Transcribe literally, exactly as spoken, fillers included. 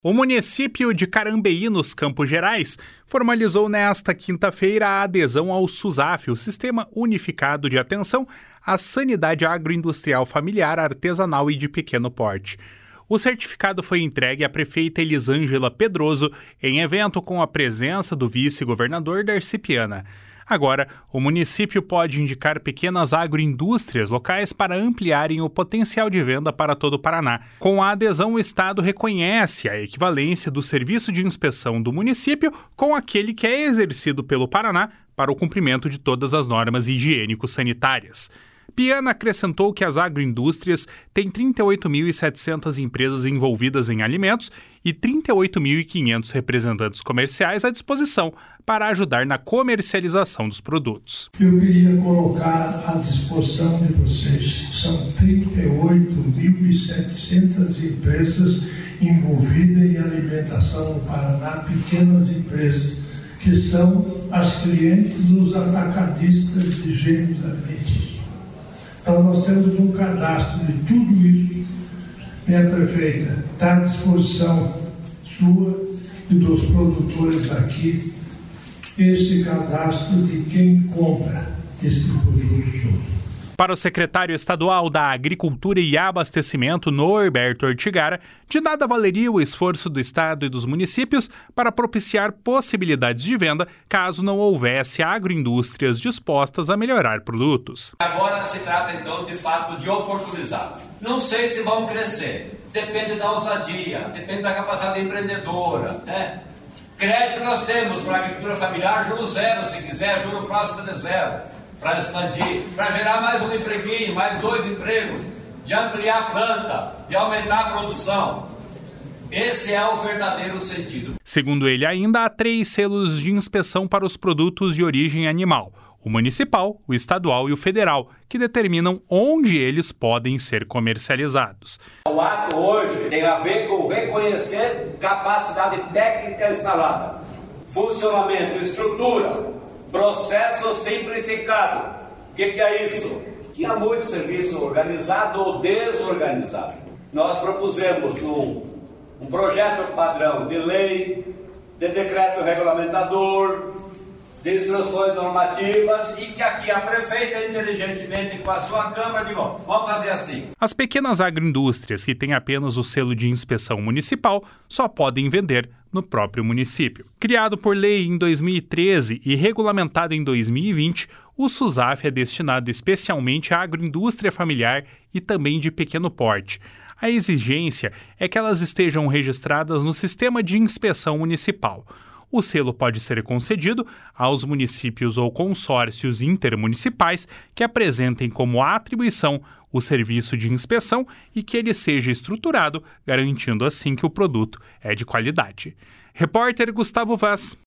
O município de Carambeí, nos Campos Gerais, formalizou nesta quinta-feira a adesão ao SUSAF, o Sistema Unificado de Atenção à Sanidade Agroindustrial Familiar, Artesanal e de Pequeno Porte. O certificado foi entregue à prefeita Elisângela Pedroso em evento com a presença do vice-governador Darcy Piana. Agora, o município pode indicar pequenas agroindústrias locais para ampliarem o potencial de venda para todo o Paraná. Com a adesão, o Estado reconhece a equivalência do serviço de inspeção do município com aquele que é exercido pelo Paraná para o cumprimento de todas as normas higiênico-sanitárias. Piana acrescentou que as agroindústrias têm trinta e oito mil e setecentas empresas envolvidas em alimentos e trinta e oito mil e quinhentos representantes comerciais à disposição para ajudar na comercialização dos produtos. Eu queria colocar à disposição de vocês, são trinta e oito mil e setecentas empresas envolvidas em alimentação no Paraná, pequenas empresas, que são as clientes dos atacadistas de gêneros alimentícios. Então, nós temos um cadastro de tudo isso. Minha prefeita, está à disposição sua e dos produtores daqui esse cadastro de quem compra esse produto. Para o secretário estadual da Agricultura e Abastecimento, Norberto Ortigara, de nada valeria o esforço do Estado e dos municípios para propiciar possibilidades de venda caso não houvesse agroindústrias dispostas a melhorar produtos. Agora se trata, então, de fato, de oportunizar. Não sei se vão crescer, depende da ousadia, depende da capacidade empreendedora, né? Crédito nós temos para a agricultura familiar, juro zero, se quiser, juro próximo de zero. Para expandir, para gerar mais um empreguinho, mais dois empregos, de ampliar a planta, de aumentar a produção. Esse é o verdadeiro sentido. Segundo ele, ainda há três selos de inspeção para os produtos de origem animal: o municipal, o estadual e o federal, que determinam onde eles podem ser comercializados. O ato hoje tem a ver com reconhecer capacidade técnica instalada, funcionamento, estrutura, processo simplificado. O que, que é isso? Tinha muito serviço organizado ou desorganizado. Nós propusemos um, um projeto padrão de lei, de decreto regulamentador, de instruções normativas, e que aqui a prefeita, inteligentemente com a sua Câmara, digo, vamos fazer assim. As pequenas agroindústrias que têm apenas o selo de inspeção municipal só podem vender no próprio município. Criado por lei em dois mil e treze e regulamentado em dois mil e vinte, o SUSAF é destinado especialmente à agroindústria familiar e também de pequeno porte. A exigência é que elas estejam registradas no sistema de inspeção municipal. O selo pode ser concedido aos municípios ou consórcios intermunicipais que apresentem como atribuição o serviço de inspeção e que ele seja estruturado, garantindo assim que o produto é de qualidade. Repórter Gustavo Vaz.